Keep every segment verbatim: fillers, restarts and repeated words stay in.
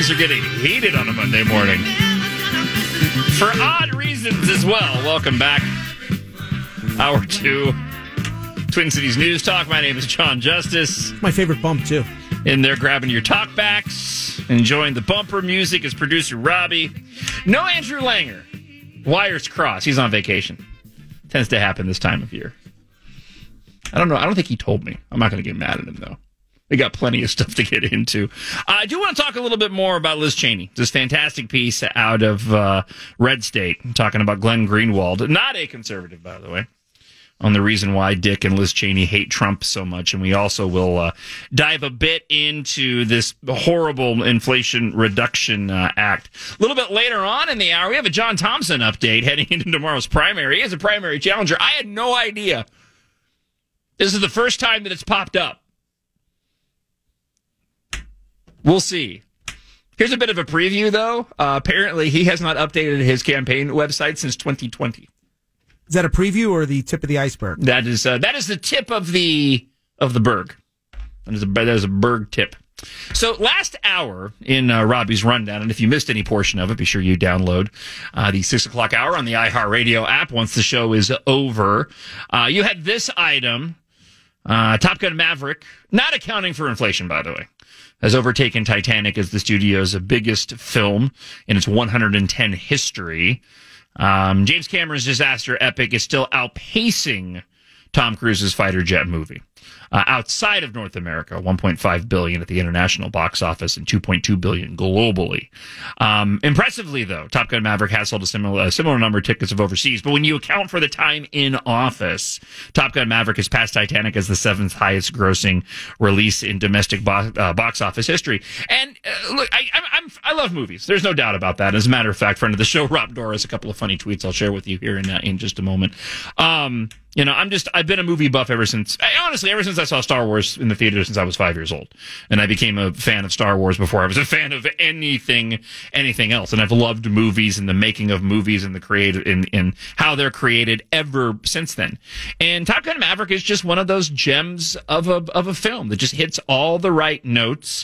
are getting heated on a Monday morning. For odd reasons as well. Welcome back. Hour two. Twin Cities News Talk. My name is John Justice. My favorite bump, too. In there grabbing your talkbacks, enjoying the bumper music as producer Robbie. No Andrew Langer. Wires crossed. He's on vacation. Tends to happen this time of year. I don't know. I don't think he told me. I'm not going to get mad at him, though. We got plenty of stuff to get into. Uh, I do want to talk a little bit more about Liz Cheney. This fantastic piece out of uh, Red State, talking about Glenn Greenwald, not a conservative, by the way, on the reason why Dick and Liz Cheney hate Trump so much. And we also will uh, dive a bit into this horrible Inflation Reduction uh, Act. A little bit later on in the hour, we have a John Thompson update heading into tomorrow's primary. He is a primary challenger. I had no idea. This is the first time that it's popped up. We'll see. Here's a bit of a preview, though. Uh, apparently, he has not updated his campaign website since twenty twenty. Is that a preview or the tip of the iceberg? That is uh, that is the tip of the of the berg. That is a, that is a berg tip. So last hour in uh, Robbie's rundown, and if you missed any portion of it, be sure you download uh, the six o'clock hour on the iHeartRadio app once the show is over. Uh, you had this item, uh, Top Gun Maverick, not accounting for inflation, by the way, has overtaken Titanic as the studio's biggest film in its one hundred ten history. Um, James Cameron's disaster epic is still outpacing Tom Cruise's fighter jet movie. Uh, outside of North America, one point five billion dollars at the international box office and two point two billion dollars globally. Um, impressively, though, Top Gun Maverick has sold a similar, a similar number of tickets of overseas. But when you account for the time in office, Top Gun Maverick has passed Titanic as the seventh highest grossing release in domestic bo- uh, box office history. And uh, look, I, I'm, I'm, I love movies. There's no doubt about that. As a matter of fact, friend of the show, Rob Dora, has a couple of funny tweets I'll share with you here in, uh, in just a moment. Um, You know, I'm just, I've been a movie buff ever since, honestly, ever since I saw Star Wars in the theater since I was five years old. And I became a fan of Star Wars before I was a fan of anything, anything else. And I've loved movies and the making of movies and the creative, and, and how they're created ever since then. And Top Gun Maverick is just one of those gems of a, of a film that just hits all the right notes,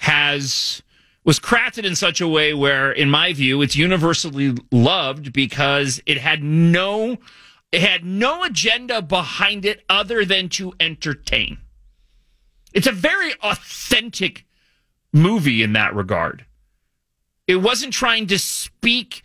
has, was crafted in such a way where, in my view, it's universally loved because it had no, It had no agenda behind it other than to entertain. It's a very authentic movie in that regard. It wasn't trying to speak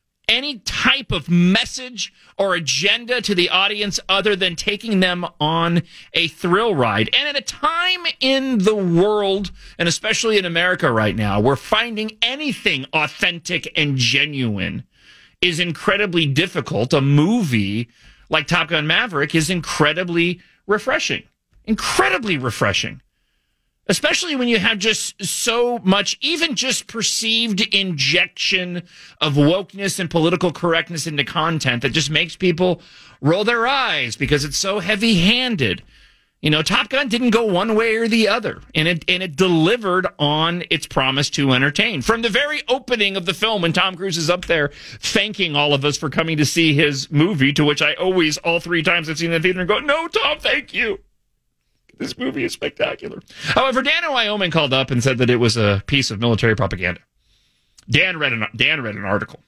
any type of message or agenda to the audience other than taking them on a thrill ride. And at a time in the world, and especially in America right now, where finding anything authentic and genuine is incredibly difficult, a movie like Top Gun Maverick is incredibly refreshing. Incredibly refreshing. Especially when you have just so much, even just perceived injection of wokeness and political correctness into content that just makes people roll their eyes because it's so heavy-handed. You know, Top Gun didn't go one way or the other, and it and it delivered on its promise to entertain. From the very opening of the film, when Tom Cruise is up there thanking all of us for coming to see his movie, to which I always, all three times I've seen the theater, go, no, Tom, thank you. This movie is spectacular. However, Dan in Wyoming called up and said that it was a piece of military propaganda. Dan read an, Dan read an article.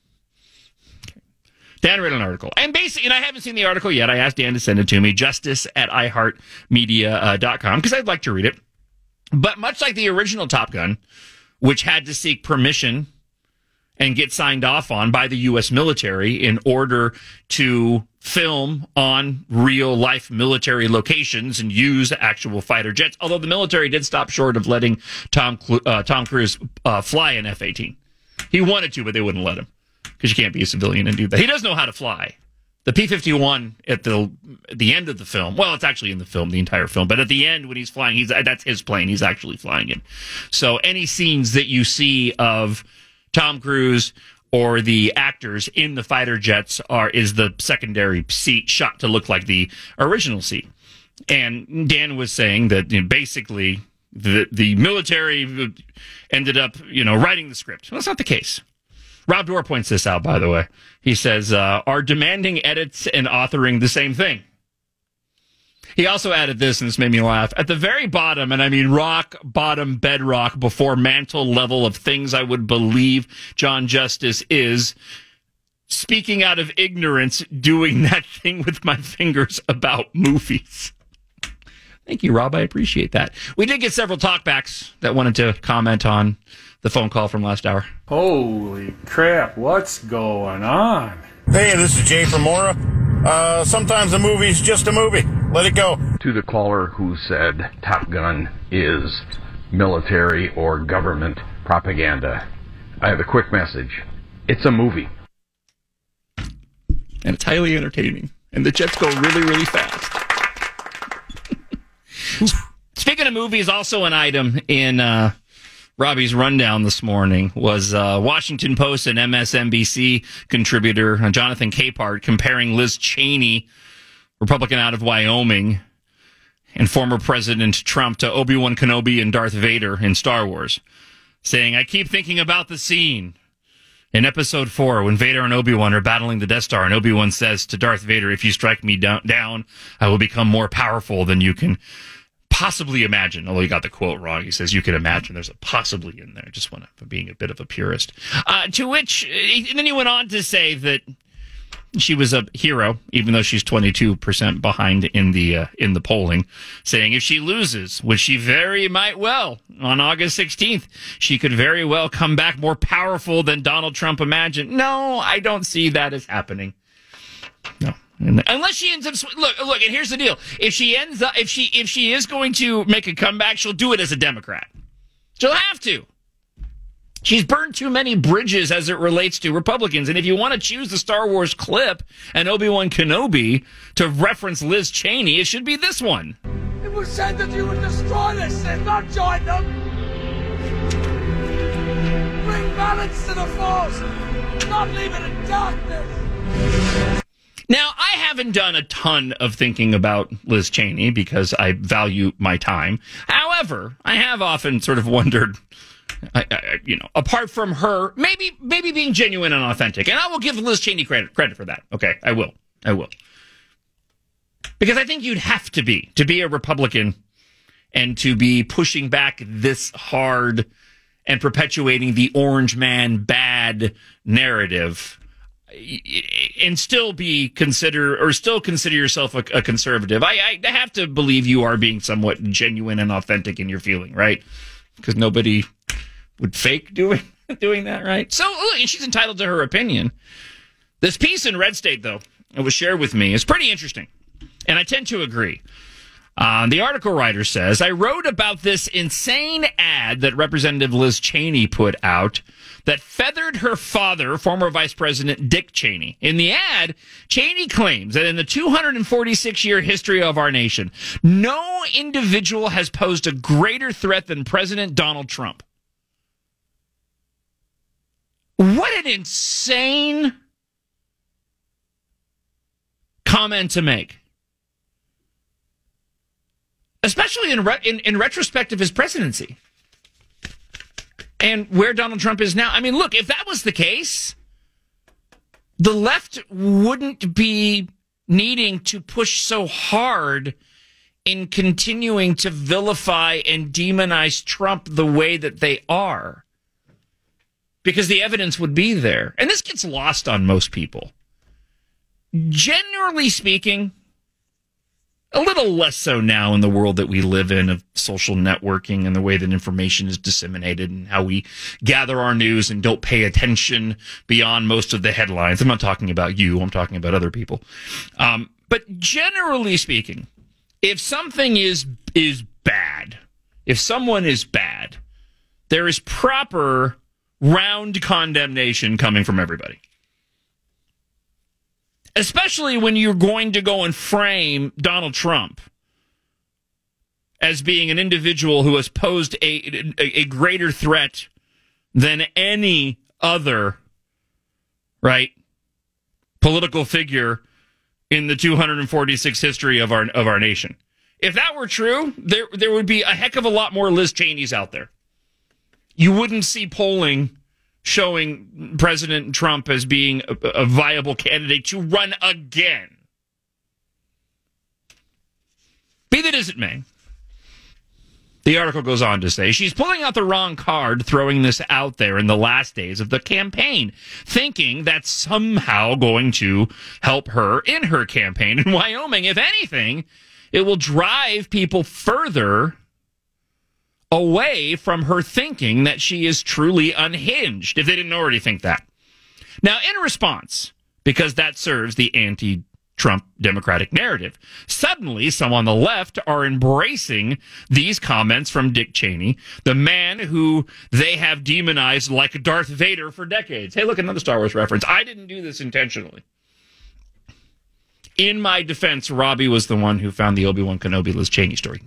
Dan read an article. And basically, and I haven't seen the article yet. I asked Dan to send it to me, justice at i heart media dot com, because I'd like to read it. But much like the original Top Gun, which had to seek permission and get signed off on by the U S military in order to film on real-life military locations and use actual fighter jets, although the military did stop short of letting Tom, uh, Tom Cruise uh, fly an F eighteen. He wanted to, but they wouldn't let him. Because you can't be a civilian and do that. He does know how to fly. The P fifty-one at the at the end of the film, well, it's actually in the film, the entire film, but at the end when he's flying, he's that's his plane. He's actually flying it. So any scenes that you see of Tom Cruise or the actors in the fighter jets are is the secondary seat shot to look like the original seat. And Dan was saying that, you know, basically the the military ended up, you know, writing the script. Well, that's not the case. Rob Dorr points this out, by the way. He says, uh, are demanding edits and authoring the same thing? He also added this, and this made me laugh. At the very bottom, and I mean rock bottom bedrock before mantle level of things I would believe John Justice is, speaking out of ignorance, doing that thing with my fingers about movies. Thank you, Rob. I appreciate that. We did get several talkbacks that wanted to comment on the phone call from last hour. Holy crap, what's going on? Hey, this is Jay from Mora. Uh, sometimes a movie's just a movie. Let it go. To the caller who said Top Gun is military or government propaganda, I have a quick message. It's a movie. And it's highly entertaining. And the jets go really, really fast. Speaking of movies, also an item in uh, Robbie's rundown this morning was uh, Washington Post and M S N B C contributor uh, Jonathan Capehart comparing Liz Cheney, Republican out of Wyoming, and former President Trump to Obi-Wan Kenobi and Darth Vader in Star Wars, saying, I keep thinking about the scene in Episode four when Vader and Obi-Wan are battling the Death Star, and Obi-Wan says to Darth Vader, if you strike me down, down I will become more powerful than you can possibly imagine. Although he got the quote wrong. He says, you can imagine. There's a possibly in there. Just want to, being a bit of a purist. Uh, to which, and then he went on to say that she was a hero, even though she's twenty-two percent behind in the uh, in the polling, saying if she loses, which she very might well on August sixteenth, she could very well come back more powerful than Donald Trump imagined. No, I don't see that as happening. No. Unless she ends up look look and here's the deal. If she ends up if she if she is going to make a comeback, she'll do it as a Democrat. She'll have to. She's burned too many bridges as it relates to Republicans. And if you want to choose the Star Wars clip and Obi-Wan Kenobi to reference Liz Cheney, it should be this one. It was said that you would destroy this and not join them. Bring balance to the force, not leave it in darkness. Now, I haven't done a ton of thinking about Liz Cheney because I value my time. However, I have often sort of wondered, I, I, you know, apart from her, maybe maybe being genuine and authentic. And I will give Liz Cheney credit credit for that. Okay, I will. I will. Because I think you'd have to be, to be a Republican and to be pushing back this hard and perpetuating the orange man bad narrative and still be consider or still consider yourself a, a conservative. I, I have to believe you are being somewhat genuine and authentic in your feeling, right? Because nobody would fake doing doing that, right? So look, she's entitled to her opinion. This piece in Red State, though, it was shared with me, is pretty interesting, and I tend to agree. Uh, the article writer says, I wrote about this insane ad that Representative Liz Cheney put out that feathered her father, former Vice President Dick Cheney. In the ad, Cheney claims that in the two hundred forty-six year history of our nation, no individual has posed a greater threat than President Donald Trump. What an insane comment to make. Especially in, re- in in retrospect of his presidency and where Donald Trump is now. I mean, look, if that was the case, the left wouldn't be needing to push so hard in continuing to vilify and demonize Trump the way that they are, because the evidence would be there. And this gets lost on most people. Generally speaking, a little less so now in the world that we live in of social networking and the way that information is disseminated and how we gather our news and don't pay attention beyond most of the headlines. I'm not talking about you. I'm talking about other people. Um, but generally speaking, if something is is bad, if someone is bad, there is proper round condemnation coming from everybody. Especially when you're going to go and frame Donald Trump as being an individual who has posed a, a, a greater threat than any other, right, political figure in the two hundred forty-six history of our of our nation. If that were true, there there would be a heck of a lot more Liz Cheneys out there. You wouldn't see polling showing President Trump as being a, a viable candidate to run again. Be that as it may, the article goes on to say she's pulling out the wrong card, throwing this out there in the last days of the campaign, thinking that's somehow going to help her in her campaign in Wyoming. If anything, it will drive people further away from her thinking that she is truly unhinged, if they didn't already think that. Now, in response, because that serves the anti-Trump Democratic narrative, suddenly some on the left are embracing these comments from Dick Cheney, the man who they have demonized like Darth Vader for decades. Hey, look, another Star Wars reference. I didn't do this intentionally. In my defense, Robbie was the one who found the Obi-Wan Kenobi Liz Cheney story.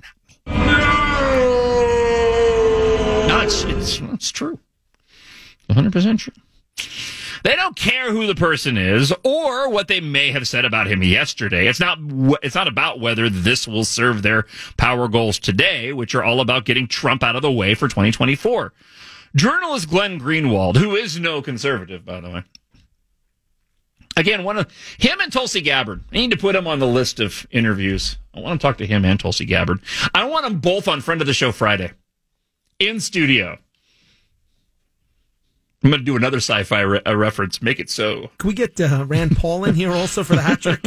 No, it's, it's, it's true. one hundred percent true. They don't care who the person is or what they may have said about him yesterday. It's not it's not about whether this will serve their power goals today, which are all about getting Trump out of the way for twenty twenty-four. Journalist Glenn Greenwald, who is no conservative, by the way. Again, one of him and Tulsi Gabbard. I need to put him on the list of interviews. I want to talk to him and Tulsi Gabbard. I want them both on Friend of the Show Friday. In studio. I'm going to do another sci-fi re- uh, reference. Make it so. Can we get uh, Rand Paul in here also for the hat trick?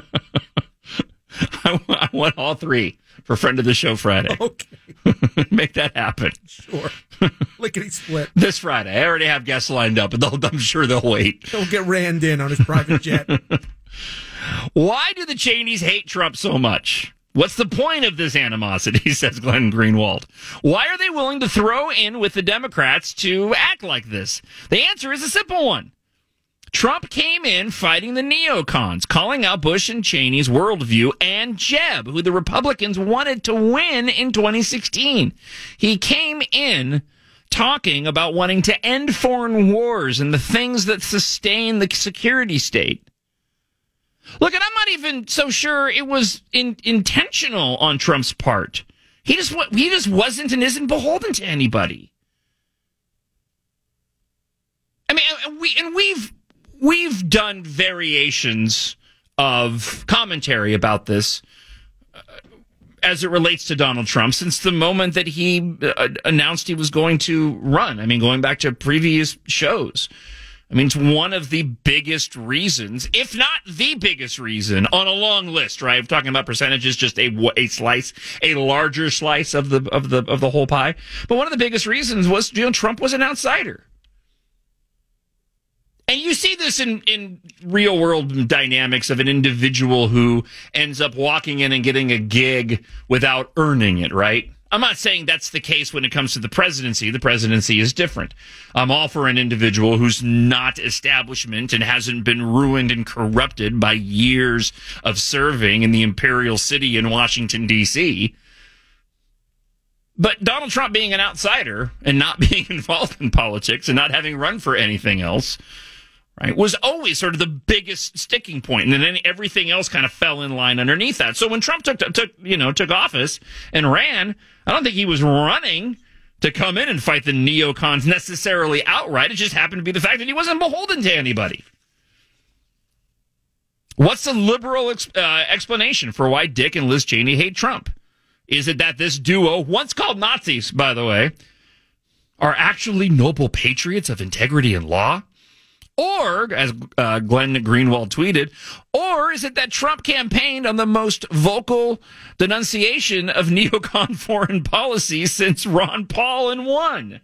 I, w- I want all three for Friend of the Show Friday. Okay. Make that happen. Sure. Lickety split. This Friday. I already have guests lined up, but they'll, I'm sure they'll wait. He'll get Rand in on his private jet. Why do the Cheneys hate Trump so much? What's the point of this animosity, says Glenn Greenwald. Why are they willing to throw in with the Democrats to act like this? The answer is a simple one. Trump came in fighting the neocons, calling out Bush and Cheney's worldview and Jeb, who the Republicans wanted to win in twenty sixteen. He came in talking about wanting to end foreign wars and the things that sustain the security state. Look, and I'm not even so sure it was in, intentional on Trump's part. He just he just wasn't and isn't beholden to anybody. I mean, and we and we've we've done variations of commentary about this uh, as it relates to Donald Trump since the moment that he uh, announced he was going to run. I mean, going back to previous shows. I mean, it's one of the biggest reasons, if not the biggest reason, on a long list, right? I'm talking about percentages, just a, a slice, a larger slice of the of the of the whole pie. But one of the biggest reasons was, you know, Trump was an outsider. And you see this in, in real world dynamics of an individual who ends up walking in and getting a gig without earning it, right? I'm not saying that's the case when it comes to the presidency. The presidency is different. I'm all for an individual who's not establishment and hasn't been ruined and corrupted by years of serving in the imperial city in Washington, D C. But Donald Trump being an outsider and not being involved in politics and not having run for anything else, right, was always sort of the biggest sticking point, and then everything else kind of fell in line underneath that. So when Trump took took you know took office and ran, I don't think he was running to come in and fight the neocons necessarily outright. It just happened to be the fact that he wasn't beholden to anybody. What's the liberal ex- uh, explanation for why Dick and Liz Cheney hate Trump? Is it that this duo, once called Nazis, by the way, are actually noble patriots of integrity and law? Or, as uh, Glenn Greenwald tweeted, or is it that Trump campaigned on the most vocal denunciation of neocon foreign policy since Ron Paul and won?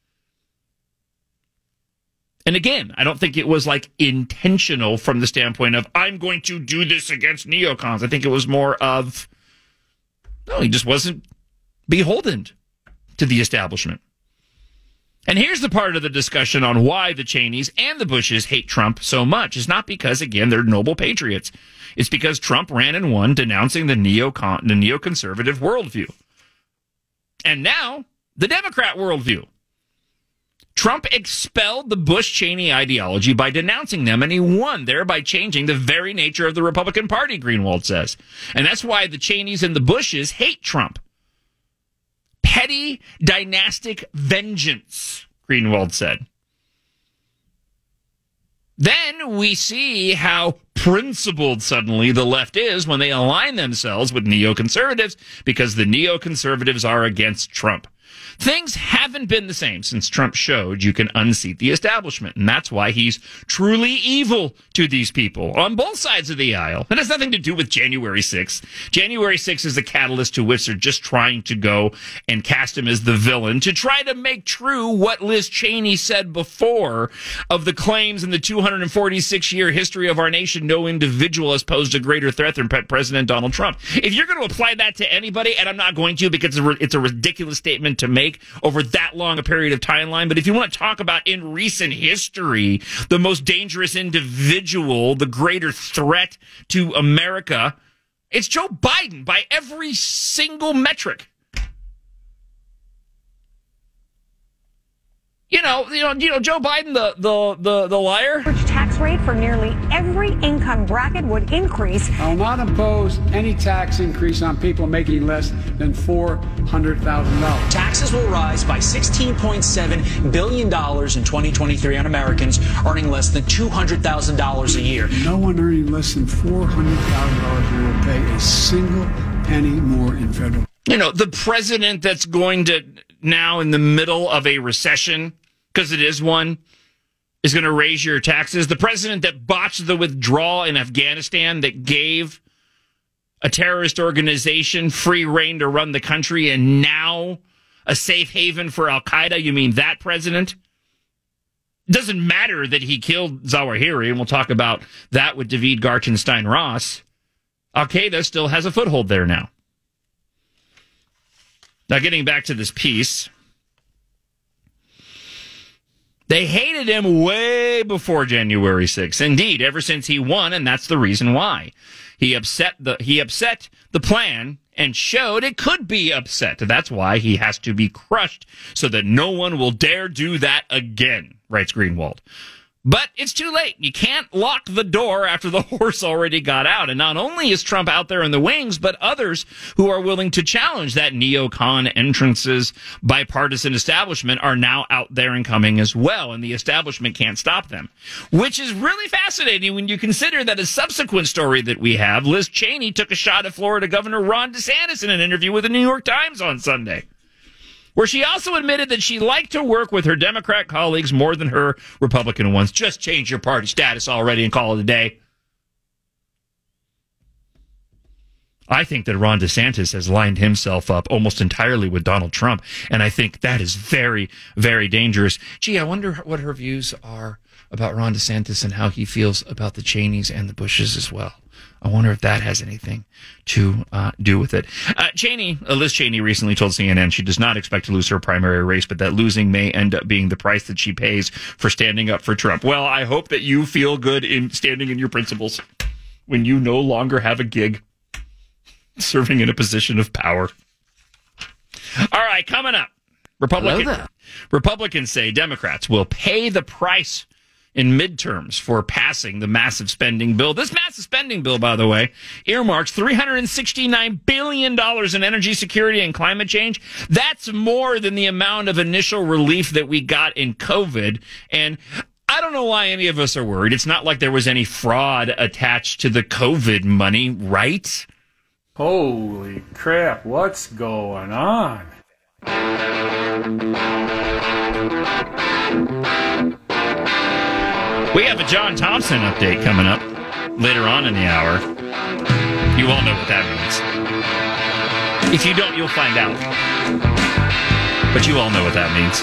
And again, I don't think it was like intentional from the standpoint of, I'm going to do this against neocons. I think it was more of, no, he just wasn't beholden to the establishment. And here's the part of the discussion on why the Cheneys and the Bushes hate Trump so much. It's not because, again, they're noble patriots. It's because Trump ran and won denouncing the neocon, the neoconservative worldview. And now, the Democrat worldview. Trump expelled the Bush-Cheney ideology by denouncing them, and he won, thereby changing the very nature of the Republican Party, Greenwald says. And that's why the Cheneys and the Bushes hate Trump. Petty dynastic vengeance, Greenwald said. Then we see how principled suddenly the left is when they align themselves with neoconservatives because the neoconservatives are against Trump. Things haven't been the same since Trump showed you can unseat the establishment, and that's why he's truly evil to these people on both sides of the aisle. It has nothing to do with January sixth. January sixth is a catalyst to which they're just trying to go and cast him as the villain to try to make true what Liz Cheney said before of the claims in the two hundred forty-six year history of our nation, no individual has posed a greater threat than President Donald Trump. If you're going to apply that to anybody, and I'm not going to because it's a ridiculous statement to make over that long a period of timeline. But if you want to talk about in recent history, the most dangerous individual, the greater threat to America, it's Joe Biden by every single metric. You know, you know, you know, Joe Biden, the the the, the liar. Average tax rate for nearly every income bracket would increase. I will not impose any tax increase on people making less than four hundred thousand dollars. Taxes will rise by sixteen point seven billion dollars in twenty twenty-three on Americans earning less than two hundred thousand dollars a year. No one earning less than four hundred thousand dollars a year will pay a single penny more in federal. You know, the president that's going to now in the middle of a recession, because it is one, is going to raise your taxes. The president that botched the withdrawal in Afghanistan, that gave a terrorist organization free reign to run the country and now a safe haven for Al-Qaeda. You mean that president? It doesn't matter that he killed Zawahiri, and we'll talk about that with David Gartenstein-Ross. Al-Qaeda still has a foothold there now. Now, getting back to this piece, they hated him way before January sixth. Indeed, ever since he won, and that's the reason why. He upset the he upset the plan and showed it could be upset. That's why he has to be crushed so that no one will dare do that again, writes Greenwald. But it's too late. You can't lock the door after the horse already got out. And not only is Trump out there in the wings, but others who are willing to challenge that neocon entrance's bipartisan establishment are now out there and coming as well. And the establishment can't stop them, which is really fascinating when you consider that a subsequent story that we have, Liz Cheney took a shot at Florida Governor Ron DeSantis in an interview with the New York Times on Sunday, where she also admitted that she liked to work with her Democrat colleagues more than her Republican ones. Just change your party status already and call it a day. I think that Ron DeSantis has lined himself up almost entirely with Donald Trump, and I think that is very, very dangerous. Gee, I wonder what her views are about Ron DeSantis and how he feels about the Cheneys and the Bushes as well. I wonder if that has anything to uh, do with it. Uh, Cheney, uh, Liz Cheney recently told C N N she does not expect to lose her primary race, but that losing may end up being the price that she pays for standing up for Trump. Well, I hope that you feel good in standing in your principles when you no longer have a gig serving in a position of power. All right, coming up. Republican, Republicans say Democrats will pay the price in midterms for passing the massive spending bill. This massive spending bill, by the way, earmarks three hundred sixty-nine billion dollars in energy security and climate change. That's more than the amount of initial relief that we got in COVID. And I don't know why any of us are worried. It's not like there was any fraud attached to the COVID money, right? Holy crap, what's going on? We have a John Thompson update coming up later on in the hour. You all know what that means. If you don't, you'll find out. But you all know what that means.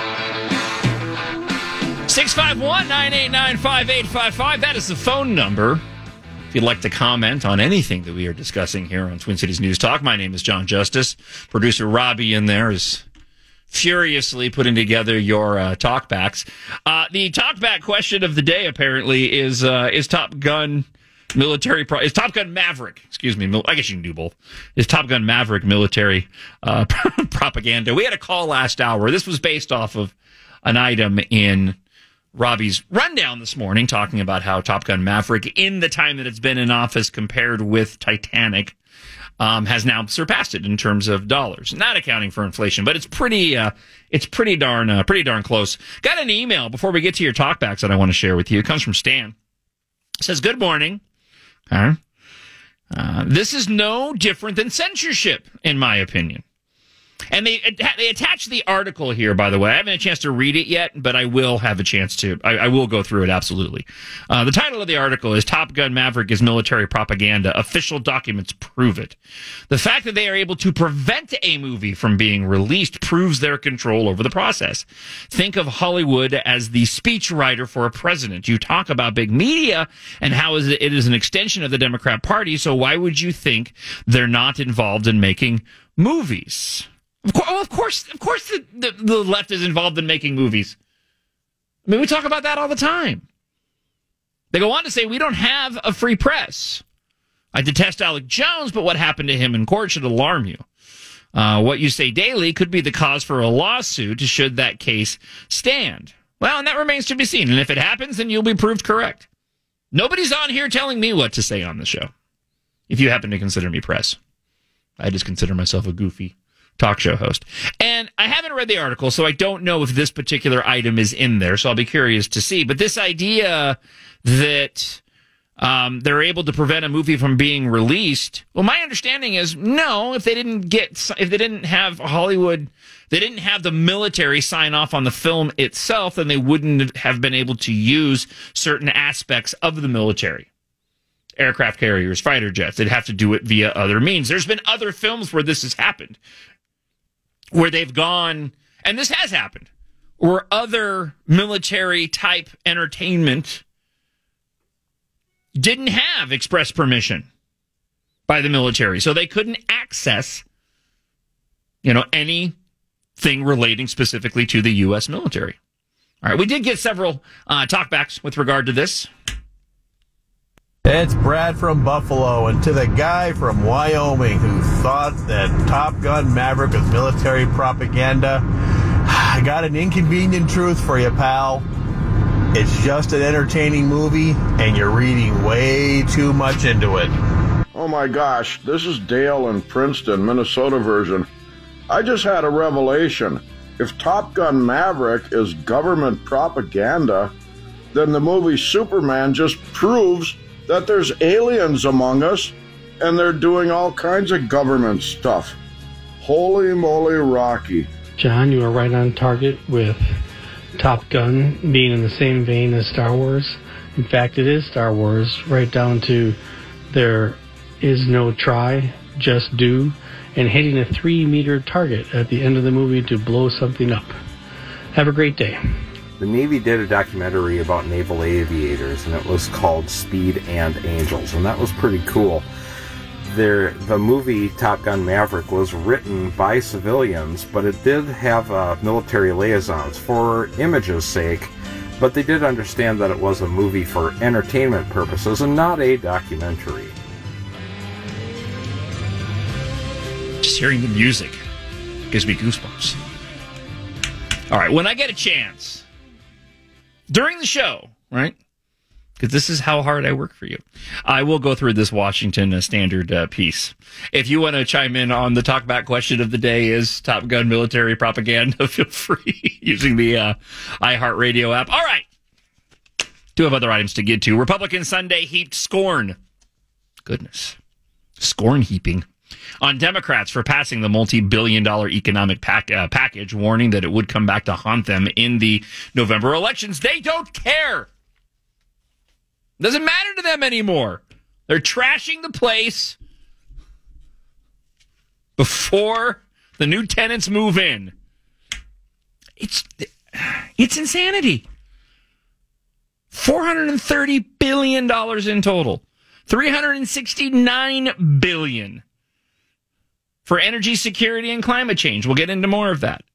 six five one, nine eight nine, five eight five five. That is the phone number. If you'd like to comment on anything that we are discussing here on Twin Cities News Talk, my name is John Justice. Producer Robbie in there is furiously putting together your uh, talkbacks. Uh, the talkback question of the day apparently is uh, is Top Gun military pro- is Top Gun Maverick? Excuse me, mil- I guess you can do both. Is Top Gun Maverick military uh, propaganda? We had a call last hour. This was based off of an item in Robbie's rundown this morning, talking about how Top Gun Maverick, in the time that it's been in office, compared with Titanic. um, has now surpassed it in terms of dollars, not accounting for inflation, but it's pretty, uh, it's pretty darn, uh, pretty darn close. Got an email before we get to your talkbacks that I want to share with you. It comes from Stan. It says, "Good morning. Uh, uh, this is no different than censorship, in my opinion." And they they attach the article here, by the way. I haven't had a chance to read it yet, but I will have a chance to. I, I will go through it, absolutely. Uh, the title of the article is Top Gun Maverick is Military Propaganda. Official documents prove it. The fact that they are able to prevent a movie from being released proves their control over the process. Think of Hollywood as the speechwriter for a president. You talk about big media and how is it, it is an extension of the Democrat Party, so why would you think they're not involved in making movies? Of course, well, of course, of course the, the, the left is involved in making movies. I mean, we talk about that all the time. They go on to say, we don't have a free press. I detest Alex Jones, but what happened to him in court should alarm you. Uh, what you say daily could be the cause for a lawsuit should that case stand. Well, and that remains to be seen. And if it happens, then you'll be proved correct. Nobody's on here telling me what to say on the show. If you happen to consider me press. I just consider myself a goofy talk show host. And I haven't read the article, so I don't know if this particular item is in there, so I'll be curious to see. But this idea that um, they're able to prevent a movie from being released, well, my understanding is no, if they didn't get, if they didn't have Hollywood, they didn't have the military sign off on the film itself, then they wouldn't have been able to use certain aspects of the military. Aircraft carriers, fighter jets, they'd have to do it via other means. There's been other films where this has happened, where they've gone, and this has happened, where other military-type entertainment didn't have express permission by the military, so they couldn't access, you know, anything relating specifically to the U S military. All right, we did get several uh, talkbacks with regard to this. It's Brad from Buffalo, and to the guy from Wyoming who thought that Top Gun Maverick was military propaganda, I got an inconvenient truth for you, pal. It's just an entertaining movie, and you're reading way too much into it. Oh my gosh, this is Dale in Princeton, Minnesota version. I just had a revelation. If Top Gun Maverick is government propaganda, then the movie Superman just proves that there's aliens among us, and they're doing all kinds of government stuff. Holy moly, Rocky. John, you are right on target with Top Gun being in the same vein as Star Wars. In fact, it is Star Wars, right down to there is no try, just do, and hitting a three-meter target at the end of the movie to blow something up. Have a great day. The Navy did a documentary about naval aviators, and it was called Speed and Angels, and that was pretty cool. There, the movie Top Gun Maverick was written by civilians, but it did have uh, military liaisons for image's sake, but they did understand that it was a movie for entertainment purposes and not a documentary. Just hearing the music gives me goosebumps. All right, when I get a chance during the show, right? Because this is how hard I work for you. I will go through this Washington uh, Standard uh, piece. If you want to chime in on the talkback question of the day is Top Gun military propaganda, feel free using the uh, iHeartRadio app. All right. Two have other items to get to. Republican Sunday heaped scorn. Goodness. Scorn heaping on Democrats for passing the multi-billion dollar economic pack, uh, package, warning that it would come back to haunt them in the November elections. They don't care. Doesn't matter to them anymore. They're trashing the place before the new tenants move in. It's it's insanity. four hundred thirty billion dollars in total. three hundred sixty-nine billion dollars for energy security and climate change. We'll get into more of that.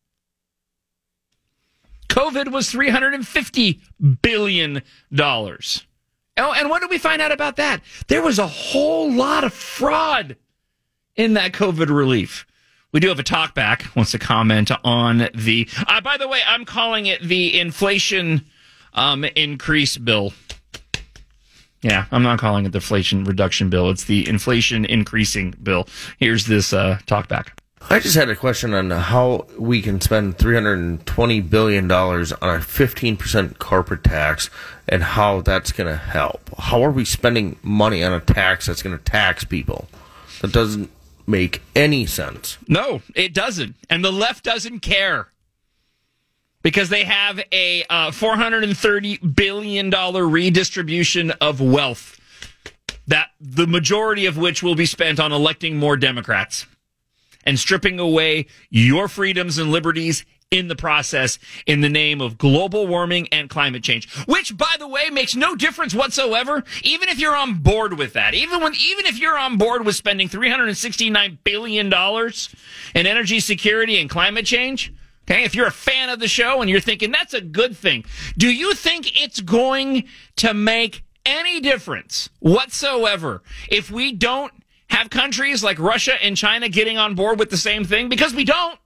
COVID was three hundred fifty billion dollars. Oh, and what did we find out about that? There was a whole lot of fraud in that COVID relief. We do have a talkback, wants to comment on the... Uh, by the way, I'm calling it the inflation um, increase bill. Yeah, I'm not calling it the Inflation Reduction Bill. It's the Inflation Increasing Bill. Here's this uh, talkback. I just had a question on how we can spend three hundred twenty billion dollars on a fifteen percent corporate tax and how that's going to help. How are we spending money on a tax that's going to tax people? That doesn't make any sense. No, it doesn't. And the left doesn't care. Because they have a uh, four hundred thirty billion dollars redistribution of wealth, that the majority of which will be spent on electing more Democrats and stripping away your freedoms and liberties in the process in the name of global warming and climate change, which, by the way, makes no difference whatsoever, even if you're on board with that. Even when, even if you're on board with spending three hundred sixty-nine billion dollars in energy security and climate change. Okay, if you're a fan of the show and you're thinking that's a good thing, do you think it's going to make any difference whatsoever if we don't have countries like Russia and China getting on board with the same thing? Because we don't.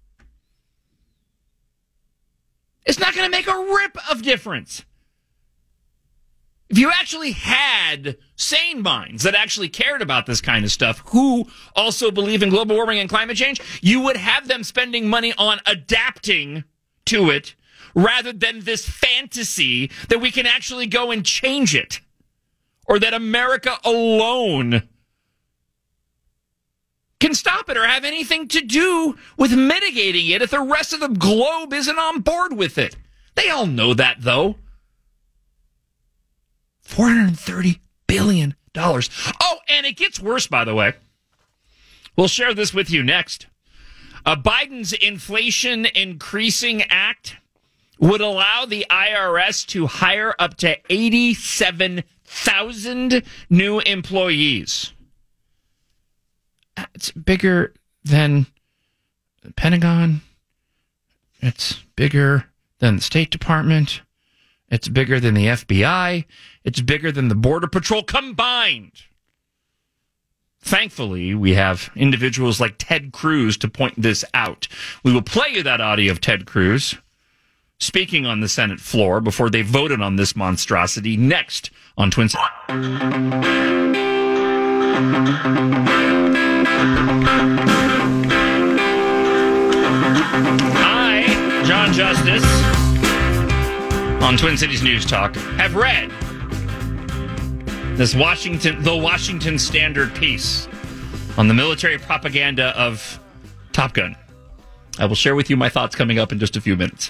It's not going to make a rip of difference. If you actually had sane minds that actually cared about this kind of stuff, who also believe in global warming and climate change, you would have them spending money on adapting to it rather than this fantasy that we can actually go and change it, or that America alone can stop it or have anything to do with mitigating it if the rest of the globe isn't on board with it. They all know that, though. four hundred thirty billion dollars. Oh, and it gets worse, by the way. We'll share this with you next. Uh, Biden's Inflation Increasing Act would allow the I R S to hire up to eighty-seven thousand new employees. It's bigger than the Pentagon. It's bigger than the State Department. It's bigger than the F B I. It's bigger than the Border Patrol combined. Thankfully, we have individuals like Ted Cruz to point this out. We will play you that audio of Ted Cruz speaking on the Senate floor before they voted on this monstrosity next on Twin Cities. I, John Justice, on Twin Cities News Talk, have read this Washington, the Washington Standard piece on the military propaganda of Top Gun. I will share with you my thoughts coming up in just a few minutes.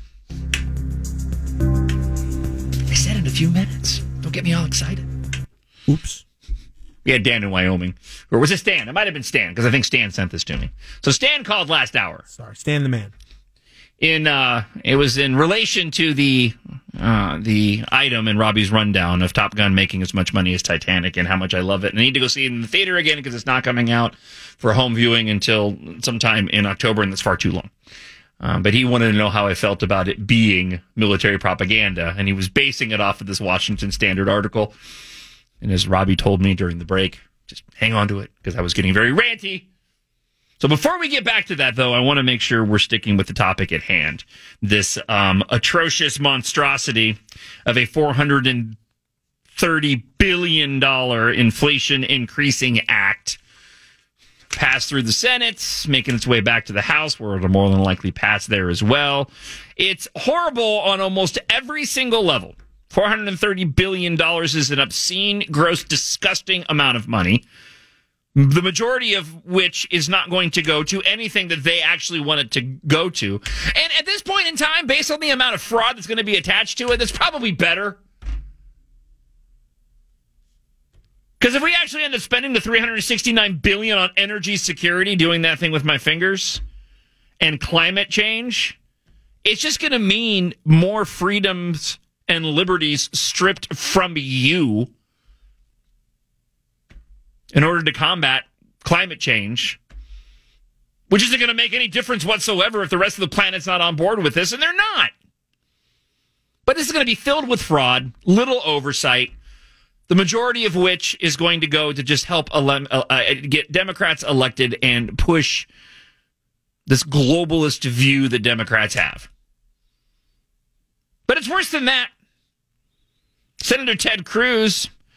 I said in a few minutes. Don't get me all excited. Oops. We had Dan in Wyoming. Or was it Stan? It might have been Stan, because I think Stan sent this to me. So Stan called last hour. Sorry, Stan the man. In uh, it was in relation to the uh, the item in Robbie's rundown of Top Gun making as much money as Titanic and how much I love it. And I need to go see it in the theater again because it's not coming out for home viewing until sometime in October, and that's far too long. Um, but he wanted to know how I felt about it being military propaganda, and he was basing it off of this Washington Standard article. And as Robbie told me during the break, just hang on to it because I was getting very ranty. So before we get back to that, though, I want to make sure we're sticking with the topic at hand. This um, atrocious monstrosity of a four hundred thirty billion dollars Inflation Increasing Act passed through the Senate, making its way back to the House, where it'll more than likely pass there as well. It's horrible on almost every single level. four hundred thirty billion dollars is an obscene, gross, disgusting amount of money, the majority of which is not going to go to anything that they actually want it to go to. And at this point in time, based on the amount of fraud that's going to be attached to it, that's probably better. Because if we actually end up spending the three hundred sixty-nine billion dollars on energy security, doing that thing with my fingers, and climate change, it's just going to mean more freedoms and liberties stripped from you in order to combat climate change, which isn't going to make any difference whatsoever if the rest of the planet's not on board with this, and they're not. But this is going to be filled with fraud, little oversight, the majority of which is going to go to just help ele- uh, get Democrats elected and push this globalist view that Democrats have. But it's worse than that. Senator Ted Cruz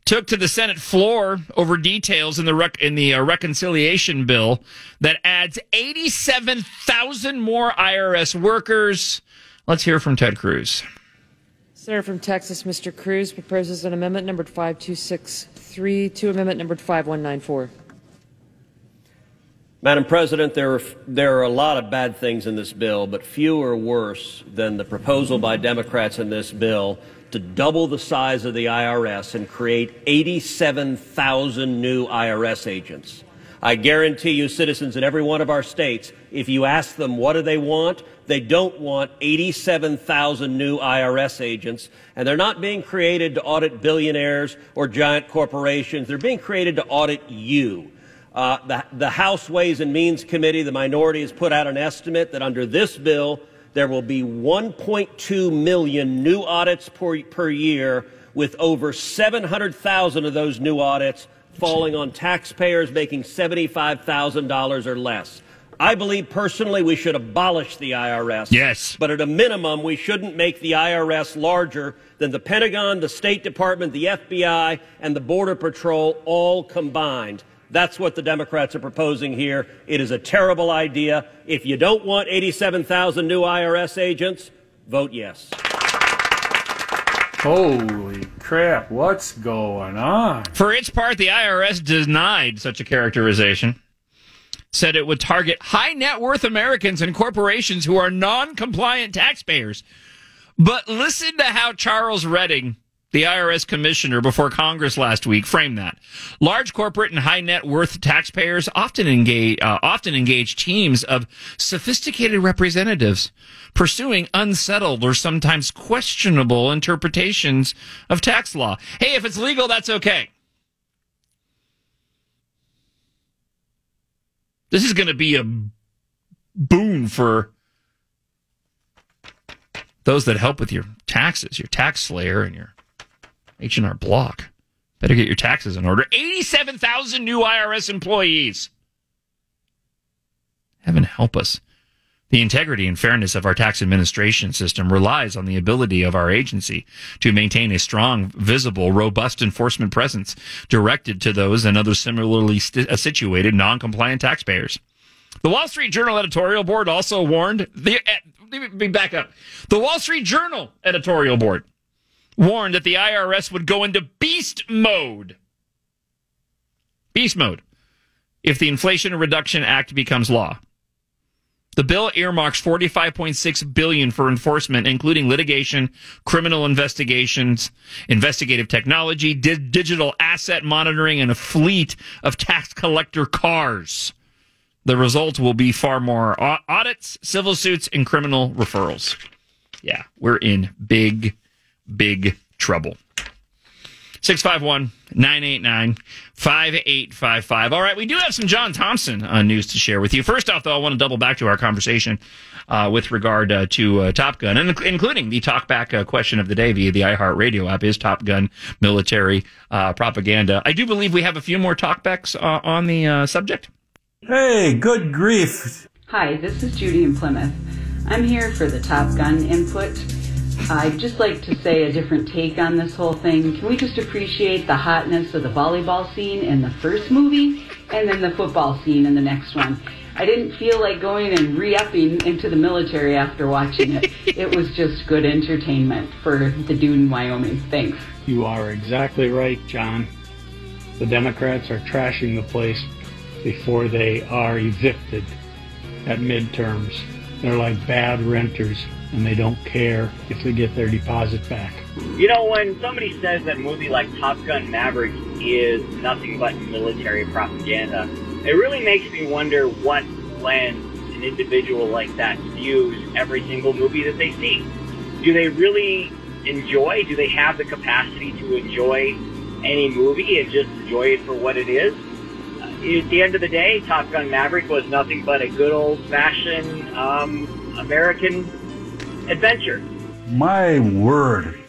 took to the Senate floor over details in the rec- in the uh, reconciliation bill that adds eighty-seven thousand more I R S workers. Let's hear from Ted Cruz. Senator from Texas, Mister Cruz, proposes an amendment numbered five two six three to amendment numbered five one nine four. Madam President, there are, there are a lot of bad things in this bill, but few are worse than the proposal by Democrats in this bill to double the size of the I R S and create eighty-seven thousand new I R S agents. I guarantee you, citizens in every one of our states, if you ask them what do they want, they don't want eighty-seven thousand new I R S agents, and they're not being created to audit billionaires or giant corporations. They're being created to audit you. Uh, the, the House Ways and Means Committee, the minority, has put out an estimate that under this bill, there will be one point two million new audits per, per year, with over seven hundred thousand of those new audits falling on taxpayers making seventy-five thousand dollars or less. I believe personally we should abolish the I R S. Yes. But at a minimum, we shouldn't make the I R S larger than the Pentagon, the State Department, the F B I, and the Border Patrol all combined. That's what the Democrats are proposing here. It is a terrible idea. If you don't want eighty-seven thousand new I R S agents, vote yes. Holy crap, what's going on? For its part, the I R S denied such a characterization, said it would target high net worth Americans and corporations who are non-compliant taxpayers. But listen to how Charles Redding, the I R S commissioner before Congress last week, framed that. Large corporate and high net worth taxpayers often engage, uh, often engage teams of sophisticated representatives pursuing unsettled or sometimes questionable interpretations of tax law. Hey, if it's legal, that's okay. This is going to be a boon for those that help with your taxes, your tax slayer and your H and R Block. Better get your taxes in order. eighty-seven thousand new I R S employees. Heaven help us. The integrity and fairness of our tax administration system relies on the ability of our agency to maintain a strong, visible, robust enforcement presence directed to those and other similarly st- situated non-compliant taxpayers. The Wall Street Journal editorial board also warned... The, uh, let me back up. The Wall Street Journal editorial board warned that the I R S would go into beast mode. Beast mode. If the Inflation Reduction Act becomes law. The bill earmarks forty-five point six billion dollars for enforcement, including litigation, criminal investigations, investigative technology, di- digital asset monitoring, and a fleet of tax collector cars. The result will be far more audits, civil suits, and criminal referrals. Yeah, we're in big Big trouble. six five one, nine eight nine, five eight five five. All right, we do have some John Thompson uh, news to share with you. First off, though, I want to double back to our conversation uh, with regard uh, to uh, Top Gun, and including the talkback uh, question of the day via the iHeartRadio app. Is Top Gun military uh, propaganda? I do believe we have a few more talkbacks uh, on the uh, subject. Hey, good grief. Hi, this is Judy in Plymouth. I'm here for the Top Gun input. I'd just like to say a different take on this whole thing. Can we just appreciate the hotness of the volleyball scene in the first movie and then the football scene in the next one? I didn't feel like going and re-upping into the military after watching it. It was just good entertainment for the dude in Wyoming. Thanks. You are exactly right, John. The Democrats are trashing the place before they are evicted at midterms. They're like bad renters, and they don't care if they get their deposit back. You know, when somebody says that a movie like Top Gun Maverick is nothing but military propaganda, it really makes me wonder what lens an individual like that views every single movie that they see. Do they really enjoy, do they have the capacity to enjoy any movie and just enjoy it for what it is? At the end of the day, Top Gun Maverick was nothing but a good old-fashioned um, American adventure. My word.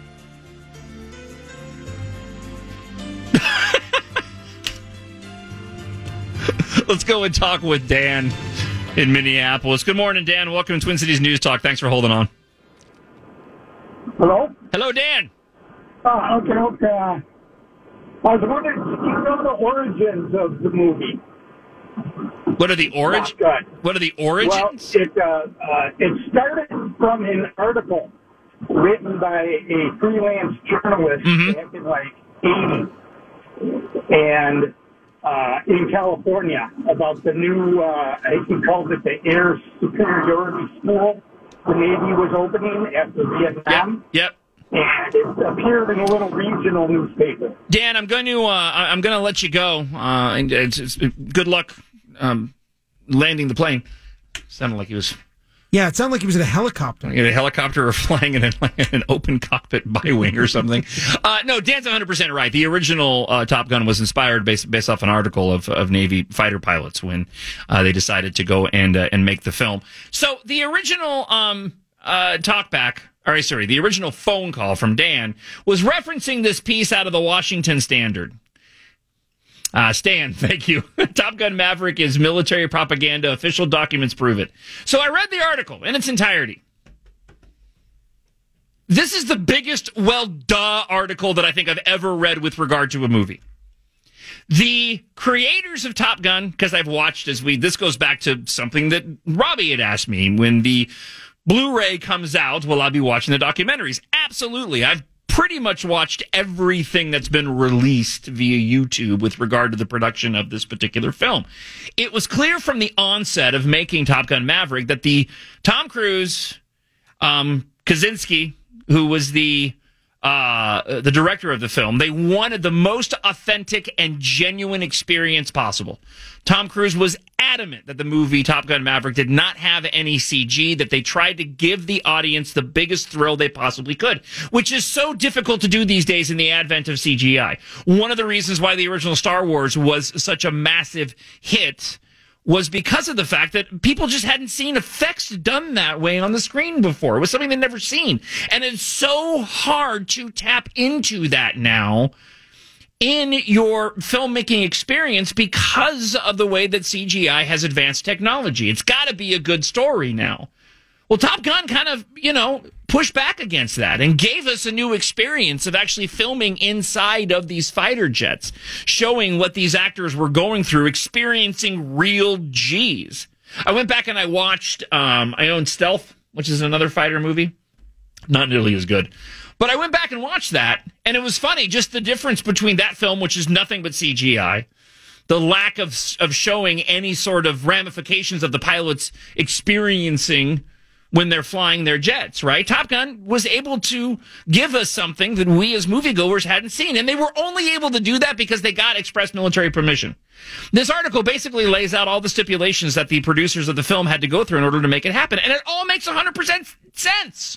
Let's go and talk with Dan in Minneapolis. Good morning, Dan. Welcome to Twin Cities News Talk. Thanks for holding on. Hello? Hello, Dan. Oh, okay, okay. I was wondering, do you know the origins of the movie? What are the origins? What are the origins? Well, it, uh, uh, it started from an article written by a freelance journalist Mm-hmm. back in like eighty, and uh, in California about the new, uh, I think he called it the Air Superiority School the Navy was opening after Vietnam. Yep. yep. And it appeared in a little regional newspaper. Dan, I'm going to uh, I'm going to let you go. Uh, and it's, it's, good luck um, landing the plane. Sounded like he was. Yeah, it sounded like he was in a helicopter. In a helicopter or flying in, a, in an open cockpit bi-wing or something. uh, no, Dan's one hundred percent right. The original uh, Top Gun was inspired based, based off an article of, of Navy fighter pilots when uh, they decided to go and uh, and make the film. So the original um, uh, talkback, or sorry, the original phone call from Dan was referencing this piece out of the Washington Standard. Uh, Stan, thank you. Top Gun Maverick is military propaganda. Official documents prove it. So I read the article in its entirety. This is the biggest, well, duh article that I think I've ever read with regard to a movie. The creators of Top Gun, because I've watched as we, this goes back to something that Robbie had asked me when the Blu-ray comes out, will I be watching the documentaries? Absolutely. I've pretty much watched everything that's been released via YouTube with regard to the production of this particular film. It was clear from the onset of making Top Gun Maverick that the Tom Cruise, um, Kaczynski, who was the uh, the director of the film, they wanted the most authentic and genuine experience possible. Tom Cruise was adamant that the movie Top Gun Maverick did not have any C G, that they tried to give the audience the biggest thrill they possibly could, which is so difficult to do these days in the advent of C G I. One of the reasons why the original Star Wars was such a massive hit was because of the fact that people just hadn't seen effects done that way on the screen before. It was something they'd never seen. And it's so hard to tap into that now in your filmmaking experience because of the way that C G I has advanced technology. It's got to be a good story now. Well, Top Gun kind of, you know, pushed back against that and gave us a new experience of actually filming inside of these fighter jets, showing what these actors were going through, experiencing real G's. I went back and I watched, um, I own Stealth, which is another fighter movie. Not nearly as good. But I went back and watched that, and it was funny, just the difference between that film, which is nothing but C G I, the lack of of showing any sort of ramifications of the pilots experiencing when they're flying their jets, right? Top Gun was able to give us something that we as moviegoers hadn't seen, and they were only able to do that because they got express military permission. This article basically lays out all the stipulations that the producers of the film had to go through in order to make it happen, and it all makes one hundred percent sense.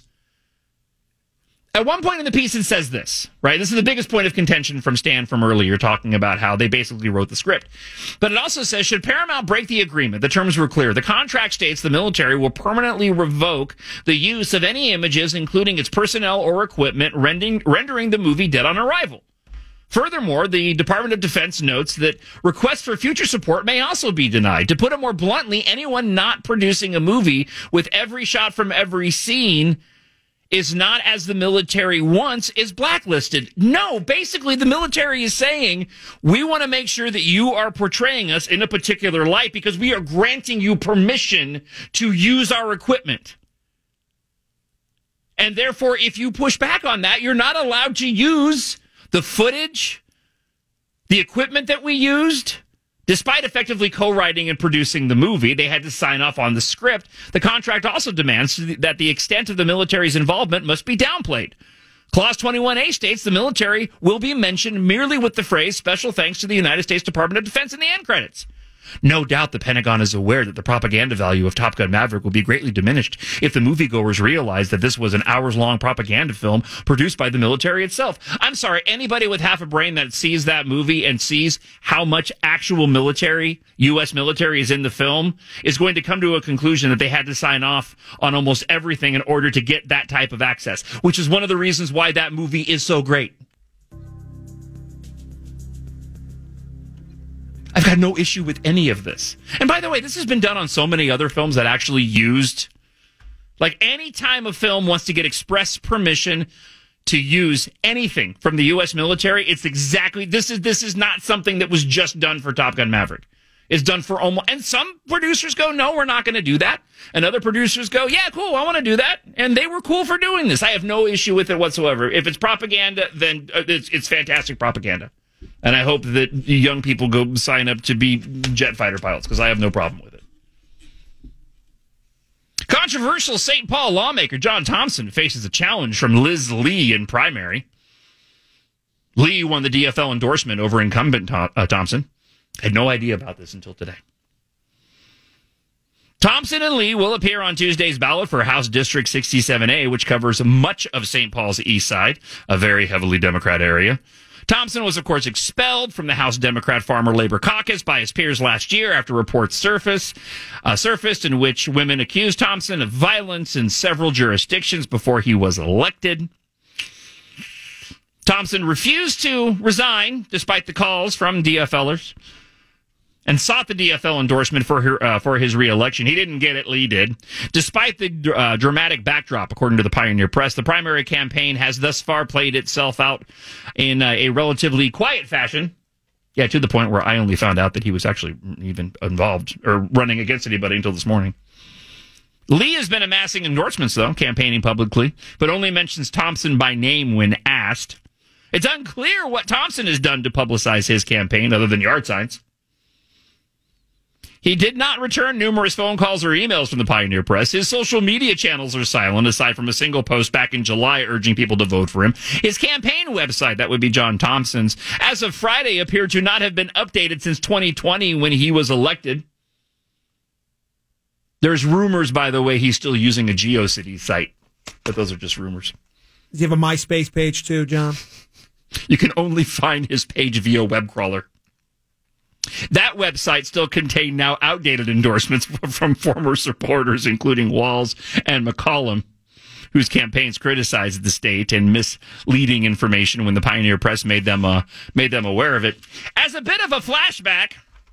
At one point in the piece, it says this, right? This is the biggest point of contention from Stan from earlier, talking about how they basically wrote the script. But it also says, should Paramount break the agreement, the terms were clear. The contract states the military will permanently revoke the use of any images, including its personnel or equipment, rendering, rendering the movie dead on arrival. Furthermore, the Department of Defense notes that requests for future support may also be denied. To put it more bluntly, anyone not producing a movie with every shot from every scene is not as the military wants, is blacklisted. No, basically the military is saying, we want to make sure that you are portraying us in a particular light because we are granting you permission to use our equipment. And therefore, if you push back on that, you're not allowed to use the footage, the equipment that we used. Despite effectively co-writing and producing the movie, they had to sign off on the script. The contract also demands that the extent of the military's involvement must be downplayed. Clause twenty-one A states the military will be mentioned merely with the phrase, special thanks to the United States Department of Defense in the end credits. No doubt the Pentagon is aware that the propaganda value of Top Gun Maverick will be greatly diminished if the moviegoers realize that this was an hours-long propaganda film produced by the military itself. I'm sorry, anybody with half a brain that sees that movie and sees how much actual military, U S military is in the film, is going to come to a conclusion that they had to sign off on almost everything in order to get that type of access, which is one of the reasons why that movie is so great. I've got no issue with any of this. And by the way, this has been done on so many other films that actually used, like any time a film wants to get express permission to use anything from the U S military. It's exactly, this is this is not something that was just done for Top Gun Maverick. It's done for almost, and some producers go, no, we're not going to do that. And other producers go, yeah, cool, I want to do that. And they were cool for doing this. I have no issue with it whatsoever. If it's propaganda, then it's, it's fantastic propaganda. And I hope that young people go sign up to be jet fighter pilots, because I have no problem with it. Controversial Saint Paul lawmaker John Thompson faces a challenge from Liz Lee in primary. Lee won the D F L endorsement over incumbent Tom, uh, Thompson. Had no idea about this until today. Thompson and Lee will appear on Tuesday's ballot for House District sixty-seven A, which covers much of Saint Paul's east side, a very heavily Democrat area. Thompson was, of course, expelled from the House Democrat Farmer Labor Caucus by his peers last year after reports surface, uh, surfaced in which women accused Thompson of violence in several jurisdictions before he was elected. Thompson refused to resign despite the calls from DFLers and sought the D F L endorsement for her, uh, for his re-election. He didn't get it, Lee did. Despite the uh, dramatic backdrop, according to the Pioneer Press, the primary campaign has thus far played itself out in uh, a relatively quiet fashion. Yeah, to the point where I only found out that he was actually even involved or running against anybody until this morning. Lee has been amassing endorsements, though, campaigning publicly, but only mentions Thompson by name when asked. It's unclear what Thompson has done to publicize his campaign other than yard signs. He did not return numerous phone calls or emails from the Pioneer Press. His social media channels are silent, aside from a single post back in July urging people to vote for him. His campaign website, that would be John Thompson's, as of Friday, appeared to not have been updated since twenty twenty when he was elected. There's rumors, by the way, he's still using a GeoCities site, but those are just rumors. Does he have a MySpace page too, John? You can only find his page via web crawler. That website still contained now outdated endorsements from former supporters, including Walz and McCollum, whose campaigns criticized the state and misleading information when the Pioneer Press made them uh, made them aware of it. As a bit of a flashback,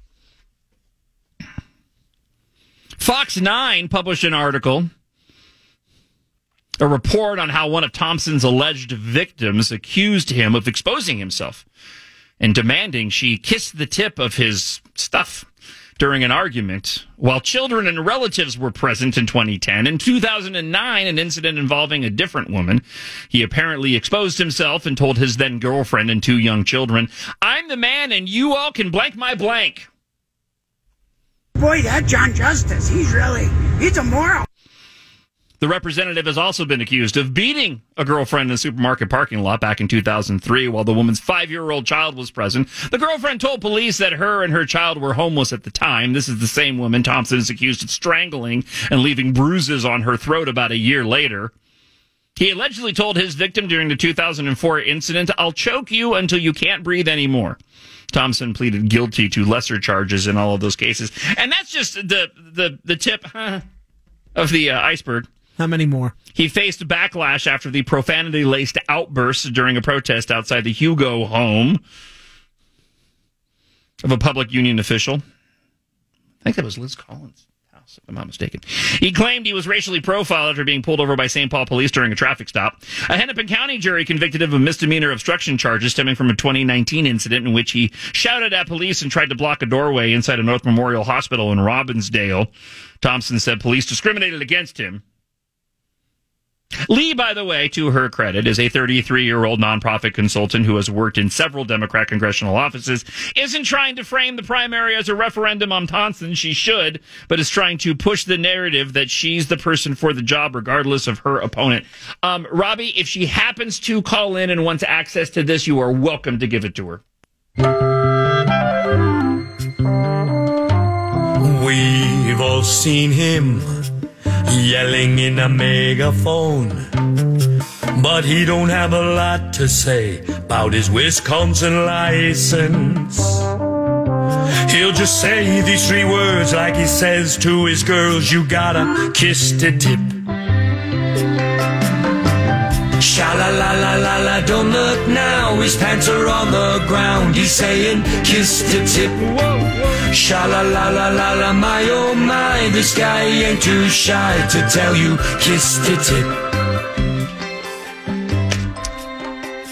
Fox nine published an article, a report on how one of Thompson's alleged victims accused him of exposing himself and demanding she kiss the tip of his stuff during an argument while children and relatives were present in twenty ten. In two thousand nine, an incident involving a different woman. He apparently exposed himself and told his then girlfriend and two young children, "I'm the man and you all can blank my blank." Boy, that John Justice, he's really, he's a moral. The representative has also been accused of beating a girlfriend in a supermarket parking lot back in two thousand three while the woman's five-year-old child was present. The girlfriend told police that her and her child were homeless at the time. This is the same woman Thompson is accused of strangling and leaving bruises on her throat about a year later. He allegedly told his victim during the two thousand four incident, "I'll choke you until you can't breathe anymore." Thompson pleaded guilty to lesser charges in all of those cases. And that's just the the, the tip huh, of the uh, iceberg. How many more? He faced backlash after the profanity-laced outbursts during a protest outside the Hugo home of a public union official. I think that was Liz Collins' house, if I'm not mistaken. He claimed he was racially profiled after being pulled over by Saint Paul police during a traffic stop. A Hennepin County jury convicted him of misdemeanor obstruction charges stemming from a twenty nineteen incident in which he shouted at police and tried to block a doorway inside a North Memorial Hospital in Robbinsdale. Thompson said police discriminated against him. Lee, by the way, to her credit, is a thirty-three-year-old nonprofit consultant who has worked in several Democrat congressional offices, isn't trying to frame the primary as a referendum on Thompson. She should, but is trying to push the narrative that she's the person for the job regardless of her opponent. Um, Robbie, if she happens to call in and wants access to this, you are welcome to give it to her. We've all seen him yelling in a megaphone, but he don't have a lot to say about his Wisconsin license. He'll just say these three words like he says to his girls, "You gotta kiss the tip." Sha-la-la-la-la-la, don't look now, his pants are on the ground. He's saying, kiss the tip. Sha-la-la-la-la-la, my oh my, this guy ain't too shy to tell you, kiss the tip.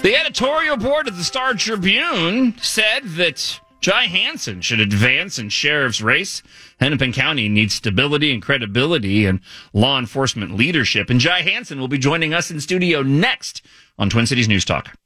The editorial board of the Star Tribune said that Jai Hansen should advance in sheriff's race. Hennepin County needs stability and credibility and law enforcement leadership. And Jai Hansen will be joining us in studio next on Twin Cities News Talk.